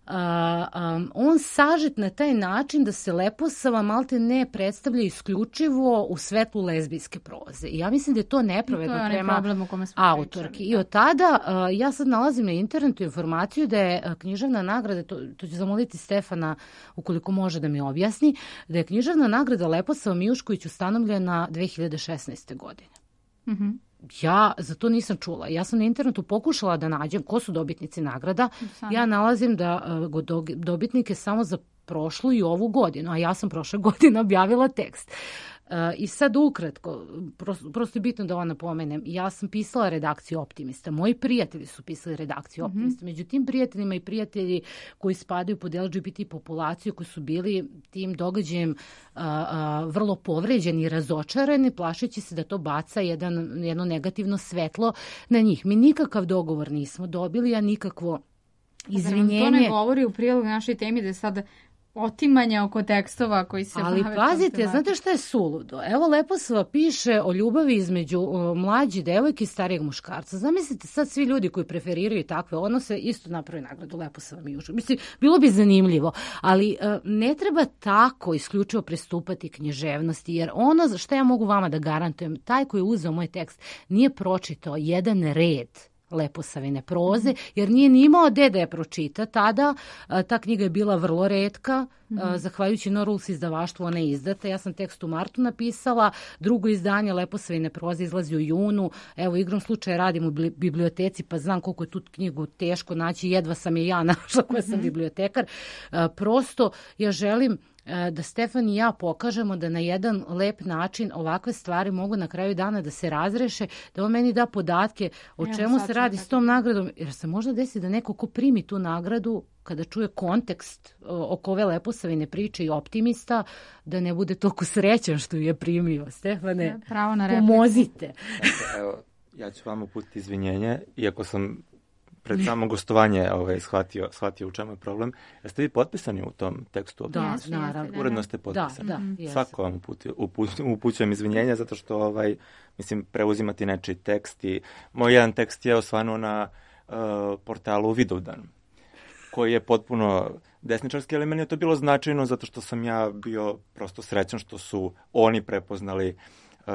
um, on sažet na taj način da se Leposava malte ne predstavlja isključivo u svetlu lezbijske proze. I ja mislim da je to nepravedno to je prema autorki. I od tada uh, ja sad nalazim na internetu informaciju da je uh, književna nagrada, to, to ću zamoliti Stefana ukoliko može da mi objasni, da je književna nagrada Leposava Mijušković ustanovljena dve hiljade šesnaeste. godine. Mhm. Ja za to nisam čula. Ja sam na internetu pokušala da nađem ko su dobitnici nagrada. Sam. Ja nalazim da uh, dobitnike samo za prošlu i ovu godinu, a ja sam prošle godine objavila tekst. Uh, I sad ukratko, prosto, prosto je bitno da ovo napomenem, ja sam pisala redakciju Optimista, moji prijatelji su pisali redakciju Mhm. Optimista, među tim prijateljima i prijatelji koji spadaju pod L G B T populaciju, koji su bili tim događajem uh, uh, vrlo povređeni i razočarani, plašeći se da to baca jedan, jedno negativno svetlo na njih. Mi nikakav dogovor nismo dobili, a nikakvo izvinjenje. To ne govori u prilog našoj temi da je sad otimanja oko tekstova koji se Ali bave pazite, tom znate šta je suludo? Evo Leposava piše o ljubavi između uh, mlađe devojke i starijeg muškarca. Zamislite sad svi ljudi koji preferiraju takve odnose isto napravi nagradu Leposava Mijušković. Mislim, bilo bi zanimljivo, ali uh, ne treba tako isključivo pristupati književnosti, jer ono za što ja mogu vama da garantujem, taj koji je uzeo moj tekst nije pročitao jedan red Leposavine proze, jer nije ni imao gde da je pročita tada. Ta knjiga je bila vrlo retka, Mhm. zahvaljujući Norulus izdavaštvu ona je izdata. Ja sam tekst u martu napisala, drugo izdanje Leposavine proze izlazi u junu. Evo, igrom slučaja radim u bli- biblioteci, pa znam koliko je tu knjigu teško naći, jedva sam je ja našla koja sam Mhm. bibliotekar. A, Prosto ja želim e, da Stefan i ja pokažemo da na jedan lep način ovakve stvari mogu na kraju dana da se razreše, da on meni da podatke o Evo, čemu sad se ćemo radi tako. s tom nagradom, jer se možda desi da neko ko primi tu nagradu, kada čuje kontekst o, oko ove Leposavine priče i Optimista, da ne bude toliko srećan što ju je primio. Stefane, Pravo na repliku. pomozite. Evo, ja ću vam uputiti izvinjenje, iako sam pred samo gostovanje ovaj, shvatio, shvatio u čemu je problem. Jeste vi potpisani u tom tekstu? Da, Jeste, naravno. jeste, da. Uredno ste potpisani. Da, da, jesam. Svako vam uputi, upu- upućujem izvinjenja zato što ovaj, mislim, preuzimati nečiji tekst i moj jedan tekst je osvanuo na uh, portalu Vidovdan, koji je potpuno desničarski, ali meni je to bilo značajno zato što sam ja bio prosto srećan što su oni prepoznali uh,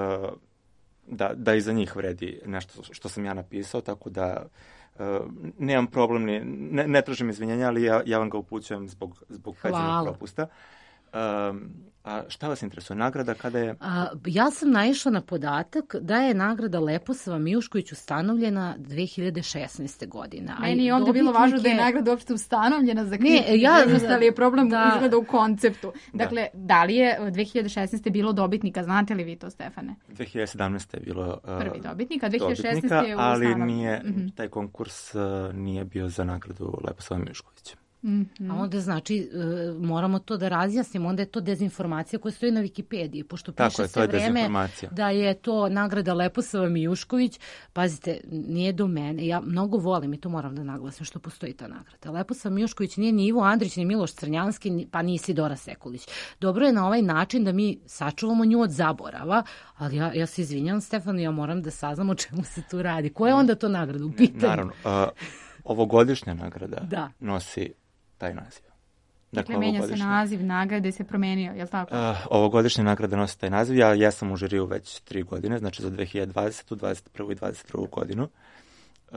da, da iza njih vredi nešto što sam ja napisao, tako da uh, nemam problem, ni, ne, ne tražim izvinjenja, ali ja, ja vam ga upućujem zbog, zbog Hvala. pređenog propusta. Um, a šta vas interesuje? Nagrada kada je... A, ja sam naišla na podatak da je nagrada Leposava Mijušković ustanovljena dve hiljade šesnaeste. godine. a Meni i je ovde bilo dobitnik važno da je je- nagrada uopšte ustanovljena za Ne, književnost, ja- ali je problem da. izgleda u konceptu. Dakle, da li je dve hiljade šesnaeste. bilo dobitnika? Znate li vi to, Stefane? dve hiljade sedamnaeste. je bilo uh, Prvi dobitnik, a dve hiljade šesnaeste. dobitnika, je ali ustanovljena. nije, Mhm. taj konkurs uh, nije bio za nagradu Leposava Mijuškovića. Mhm. A onda znači e, moramo to da razjasnimo, onda je to dezinformacija koja stoji na Wikipediji, pošto Tako piše je, to sve je vreme dezinformacija. da je to nagrada Leposava Mijušković. Pazite, nije do mene, ja mnogo volim i to moram da naglasim što postoji ta nagrada. Leposava Mijušković nije ni Ivo Andrić, ni Miloš Crnjanski, ni- pa ni Isidora Sekulić. Dobro je na ovaj način da mi sačuvamo nju od zaborava, ali ja, ja se izvinjam, Stefano, ja moram da saznam o čemu se tu radi. Ko je onda to nagrada u pitanju? Naravno, uh, ovogodišnja nagrada Da. nosi taj naziv. Dakle, menja se ovogodišnja- naziv nagrade se promenio, je li tako? Uh, ovogodišnja nagrada nosi taj naziv. Ja jesam u žiriju već tri godine, znači za dve hiljade dvadesetu, dvadeset prvu i dvadeset drugu godinu. Uh,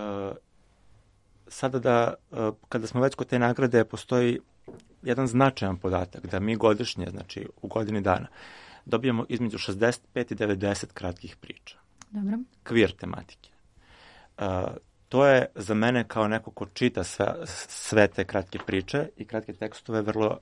sada da, uh, kada smo već kod te nagrade, postoji jedan značajan podatak da mi godišnje, znači u godini dana, dobijemo između šezdeset pet i devedeset kratkih priča. Dobro. Queer tematike. Uh, to je za mene kao neko ko čita sve, sve te kratke priče i kratke tekstove vrlo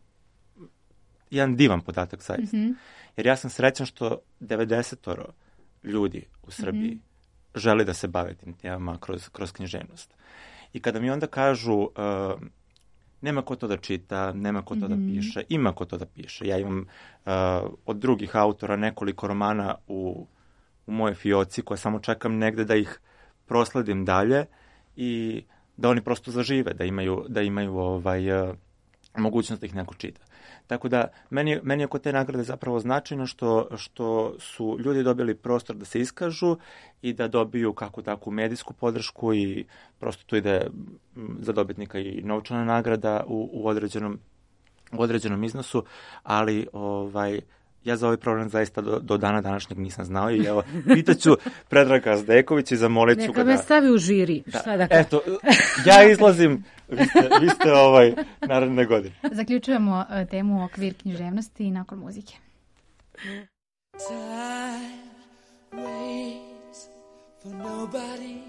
jedan divan podatak zaista. Mhm. Jer ja sam srećan što devedeset ljudi u Srbiji Mhm. želi da se bave tim temama kroz, kroz književnost. I kada mi onda kažu uh, nema ko to da čita, nema ko to da Mhm. piše, ima ko to da piše. Ja imam uh, od drugih autora nekoliko romana u, u moje fioci koje samo čekam negde da ih prosledim dalje i da oni prosto zažive, da imaju, da imaju ovaj, uh, mogućnost da ih neko čita. Tako da, meni, meni je kod te nagrade zapravo značajno što, što su ljudi dobili prostor da se iskažu i da dobiju kakvu takvu medijsku podršku i prosto tu ide za dobitnika i novčana nagrada u, u, određenom, u određenom iznosu, ali ovaj, ja za ovaj program zaista do, do dana današnjeg nisam znao i evo, pitaću Predraga Zdeković i zamolit ću ga da... Neka me stavi u žiri, da, šta da kažem. Eto, ja izlazim, vi ste, vi ste ovaj, naredne godine. Zaključujemo uh, temu okvir književnosti nakon muzike. Time waits for nobody.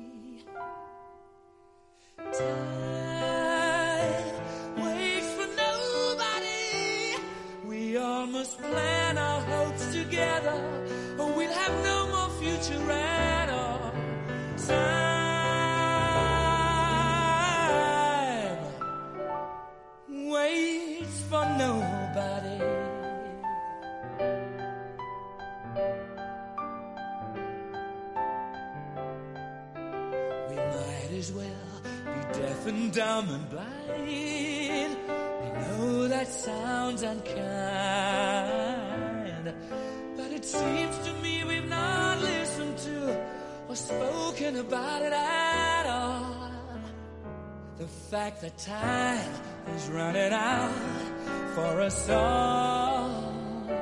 Time waits for nobody. We all must plan our hopes together, or we'll have no more future at all. Time waits for nobody. We might as well be deaf and dumb and blind. I know that sounds unkind, but it seems to me we've not listened to or spoken about it at all. The fact that time is running out for us all.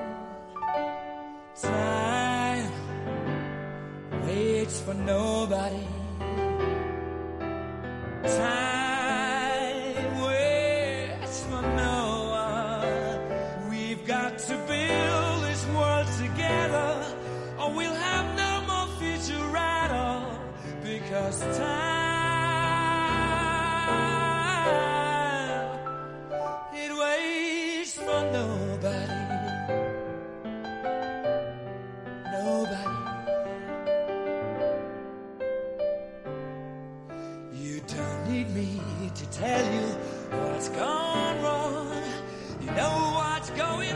Time waits for nobody. Time waits for no one. We've got to build this world together, or we'll have no more future at all. Because time, it waits for nobody. Nobody. You don't need me to tell you what's gone wrong. You know what's going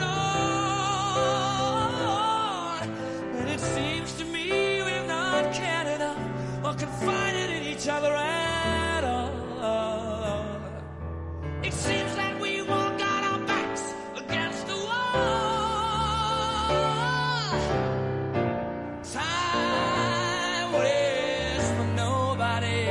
on. And it seems to me we've not cared enough or confided in each other at all. It seems that we walk out our backs against the wall. Time waits for nobody.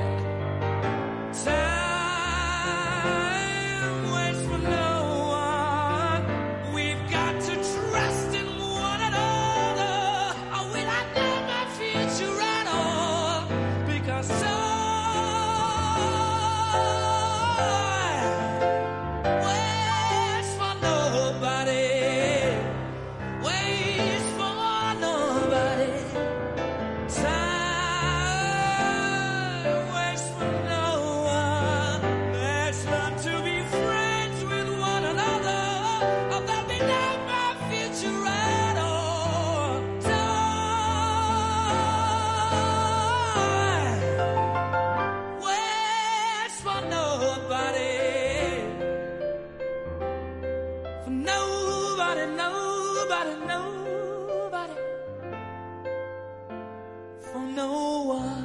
Time waits for no one. We've got to trust in one another, or we'll have no more future at all. Because time waits for nobody. Waits for nobody. Time waits for no one. Let's learn to be friends with one another, or there'll be no more future at all. Time waits for nobody. For nobody, nobody, nobody. For no one.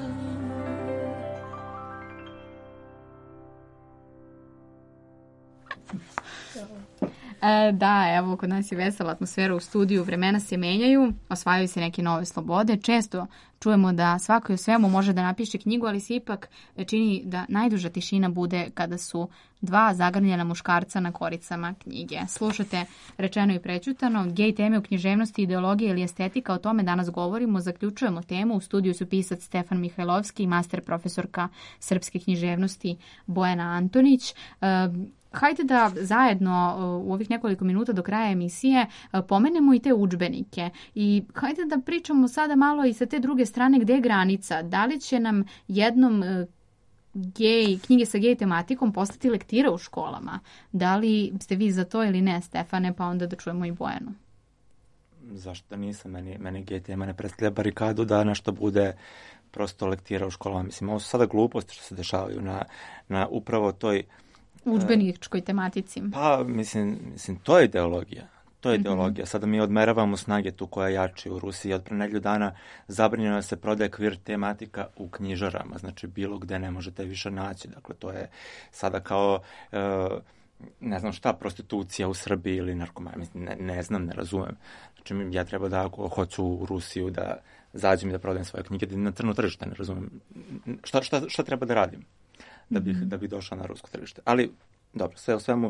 E, da, evo, kod nas je vesela atmosfera u studiju, vremena se menjaju, osvajaju se neke nove slobode. Često čujemo da svako i o svemu može da napiše knjigu, ali se ipak čini da najduža tišina bude kada su dva zagrljena muškarca na koricama knjige. Slušate Rečeno i prećutano, gej teme u književnosti, ideologije ili estetika, o tome danas govorimo, zaključujemo temu. U studiju su pisac Stefan Mihajlovski i master profesorka srpske književnosti Bojana Antonić. E, Hajde da zajedno u ovih nekoliko minuta do kraja emisije pomenemo i te udžbenike i hajde da pričamo sada malo i sa te druge strane gde je granica. Da li će nam jednom gej, knjige sa gej tematikom postati lektira u školama? Da li ste vi za to ili ne, Stefane, pa onda da čujemo i Bojanu? Zašto nisam? Meni, meni gej tema ne predstavlja barikadu da nešto bude prosto lektira u školama. Mislim, ovo su sada gluposti što se dešavaju na, na upravo toj udžbeničkoj tematici. Pa, mislim, mislim, to je ideologija. To je Mhm. ideologija. Sada mi odmeravamo snage tu koja jači u Rusiji. Od pre nedelju dana zabranjeno se prodaje kvir tematika u knjižarama. Znači, bilo gde ne možete više naći. Dakle, to je sada kao... e, ne znam šta, prostitucija u Srbiji ili narkomanija, mislim, ne, ne znam, ne razumem. Znači, ja treba da, ako hoću u Rusiju da zađem i da prodajem svoje knjige, da na crno tržište, ne razumem. Šta, šta, šta treba da radim da bih, da bih došao na rusko tržište? Ali, dobro, sve u svemu,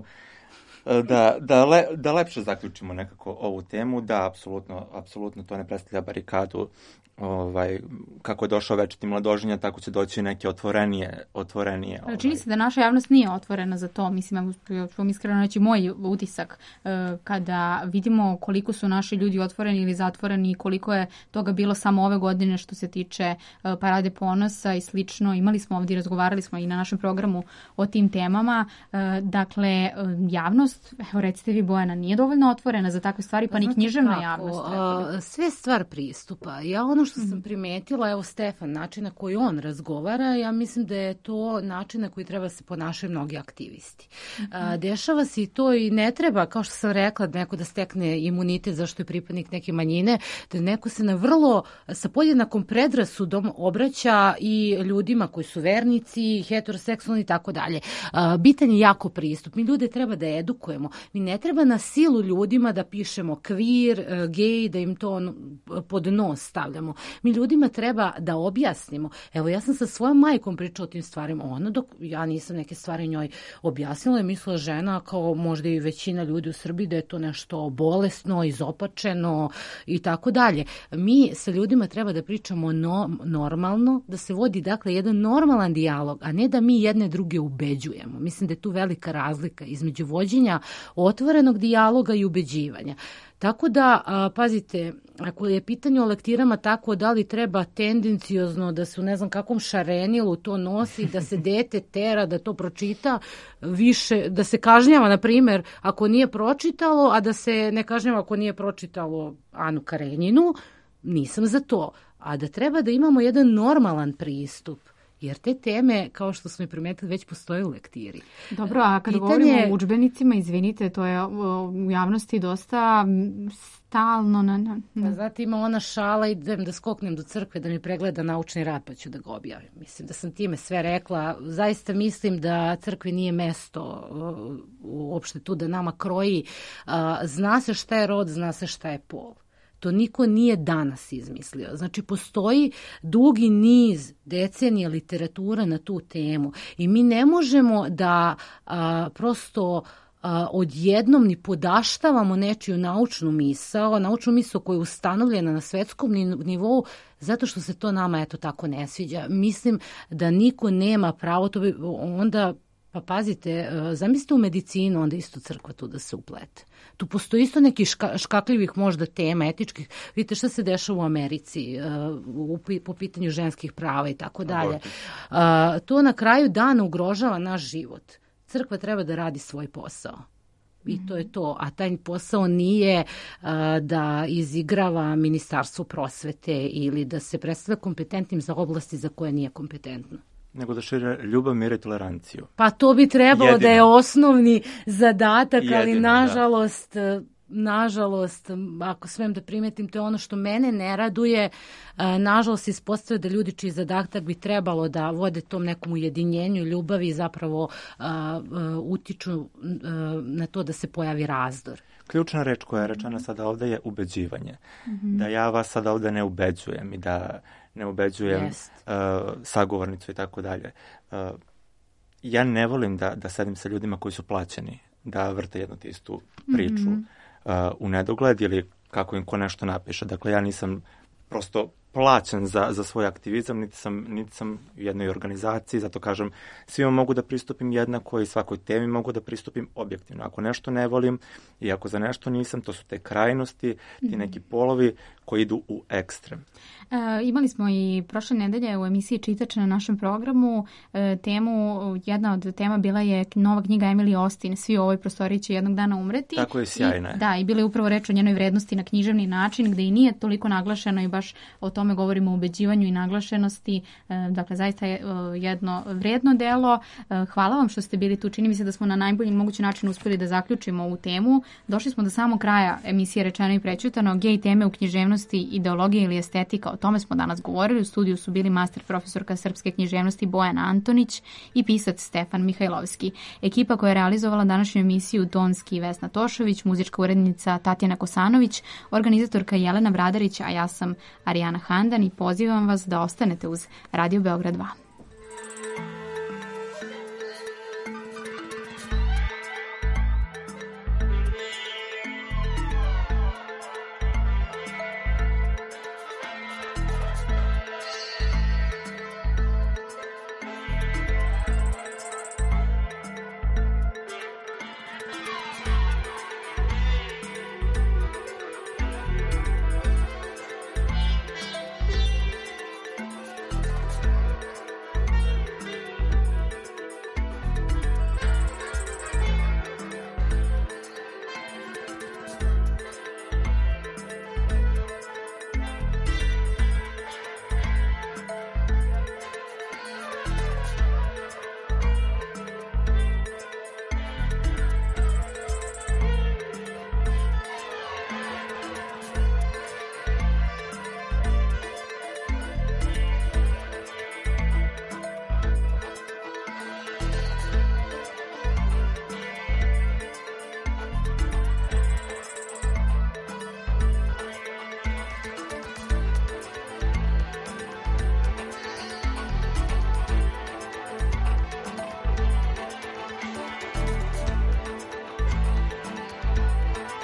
da, da, le, da lepše zaključimo nekako ovu temu, da, apsolutno, apsolutno to ne predstavlja barikadu. Ovaj, kako je došao večiti mladoženja, tako će doći neke otvorenije... otvorenije ovaj. Čini se da naša javnost nije otvorena za to. Mislim, ja ću vam iskreno reći moj utisak kada vidimo koliko su naši ljudi otvoreni ili zatvoreni i koliko je toga bilo samo ove godine što se tiče Parade ponosa i slično. Imali smo ovdje, razgovarali smo i na našem programu o tim temama. Dakle, javnost, evo recite vi Bojana, nije dovoljno otvorena za takve stvari, pa ni književna kako, javnost. Sve stvar pristupa. Ja ono što sam primetila, evo Stefan, način na koji on razgovara, ja mislim da je to način na koji treba se ponašaju mnogi aktivisti. A, dešava se i to i ne treba, kao što sam rekla, neko da stekne imunitet zašto je pripadnik neke manjine, da neko se na vrlo, sa podjednakom predrasudom obraća i ljudima koji su vernici, heteroseksualni i tako dalje. Bitan je jako pristup. Mi ljude treba da edukujemo. Mi ne treba na silu ljudima da pišemo queer, gej, da im to pod nos stavljamo. Mi ljudima treba da objasnimo. Evo, ja sam sa svojom majkom pričala o tim stvarima. Ona, dok ja nisam neke stvari njoj objasnila, je mislila žena, kao možda i većina ljudi u Srbiji, da je to nešto bolesno, izopačeno i tako dalje. Mi sa ljudima treba da pričamo no, normalno, da se vodi, dakle, jedan normalan dijalog, a ne da mi jedne druge ubeđujemo. Mislim da je tu velika razlika između vođenja otvorenog dijaloga i ubeđivanja. Tako da, a, pazite, ako je pitanje o lektirama tako da li treba tendenciozno da se u ne znam kakvom šarenilu to nosi, da se dete tera da to pročita, više, da se kažnjava, na primjer, ako nije pročitalo, a da se ne kažnjava ako nije pročitalo Anu Karenjinu, nisam za to. A da treba da imamo jedan normalan pristup. Jer te teme, kao što smo i primetili, već postoje u lektiri. Dobro, a kad Pitanje... govorimo o udžbenicima, izvinite, to je u javnosti dosta stalno. Na, na, na. Znate, ima ona šala, idem da skoknem do crkve da mi pregleda naučni rad pa ću da ga objavim. Mislim da sam time sve rekla. Zaista mislim da crkvi nije mesto uopšte tu da nama kroji. Zna se šta je rod, zna se šta je pol. To niko nije danas izmislio. Znači, postoji dugi niz decenija literatura na tu temu i mi ne možemo da a, prosto a, odjednom ni podaštavamo nečiju naučnu misao, naučnu misao koja je ustanovljena na svetskom nivou zato što se to nama eto tako ne sviđa. Mislim da niko nema pravo, to bi onda... Pa pazite, zamislite u medicinu, onda isto crkva tu da se uplete. Tu postoji isto neki ška, škakljivih možda tema, etičkih. Vidite šta se dešava u Americi uh, po pitanju ženskih prava i tako dalje. Uh, to na kraju dana ugrožava naš život. Crkva treba da radi svoj posao. I to je to. A taj posao nije uh, da izigrava Ministarstvo prosvete ili da se predstavlja kompetentnim za oblasti za koje nije kompetentno. Nego da šire ljubav, mir i toleranciju. Pa to bi trebalo Jedino. Da je osnovni zadatak, Jedino, ali nažalost, da. nažalost, ako smem da primetim, to je ono što mene ne raduje. Nažalost, ispostavlja da ljudi čiji zadatak bi trebalo da vode tom nekom ujedinjenju i ljubavi zapravo a, a, utiču a, na to da se pojavi razdor. Ključna reč koja je rečena sada ovde je ubeđivanje. Mm-hmm. Da ja vas sada ovde ne ubeđujem i da ne ubeđujem uh, sagovornicu i tako dalje. Uh, ja ne volim da, da sedim sa ljudima koji su plaćeni, da vrte jednu te istu priču mm-hmm. uh, u nedogled ili kako im ko nešto napiše. Dakle, ja nisam prosto plaćen za, za svoj aktivizam, niti sam, niti sam u jednoj organizaciji, zato kažem, svima mogu da pristupim jednako i svakoj temi mogu da pristupim objektivno. Ako nešto ne volim i ako za nešto nisam, to su te krajnosti, ti neki polovi koji idu u ekstrem. E, imali smo i prošle nedelje u emisiji Čitač na našem programu e, temu, jedna od tema bila je nova knjiga Emily Austin, Svi u ovoj prostoriji će jednog dana umreti. Tako je, sjajna je. Da, i bila je upravo reč o njenoj vrednosti na književni način, gde i nije toliko naglašeno i baš o tom tome, govorimo o ubeđivanju i naglašenosti, dakle zaista je jedno vrijedno delo. Hvala vam što ste bili tu, čini mi se da smo na najbolji mogući način uspjeli da zaključimo ovu temu. Došli smo do samog kraja emisije Rečeno i prećutano, gej teme u književnosti, ideologija ili estetika, o tome smo danas govorili. U studiju su bili master profesorka srpske književnosti Bojana Antonić i pisac Stefan Mihajlovski. Ekipa koja je realizovala današnju emisiju Donski i Vesna Tošović, muzička urednica Tatjana Kosanović, organizatorka Jelena Bradarić, a ja sam Arijana Handan i pozivam vas da ostanete uz Radio Beograd dva.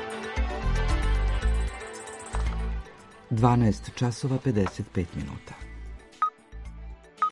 dvanaest časova pedeset pet minuta.